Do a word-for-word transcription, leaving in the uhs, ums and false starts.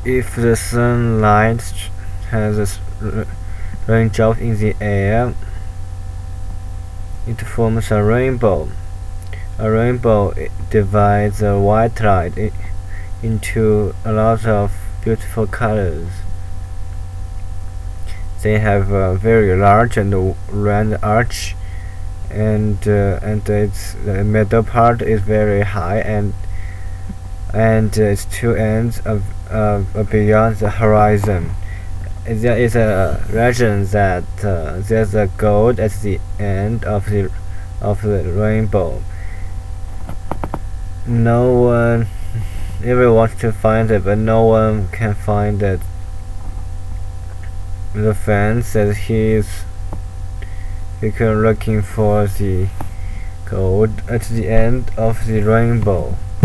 If the sunlight has a raindrop in the air, it forms a rainbow. A rainbow divides the white light into a lot of beautiful colors. They have a very large and round arch, and uh, and its the middle part is very high, and and its two ends are, uh, are beyond the horizon. There is a legend that uh, there's a gold at the end of the of the rainbow. No one ever wants to find it, but no one can find it. The fan says he's looking for the gold at the end of the rainbow.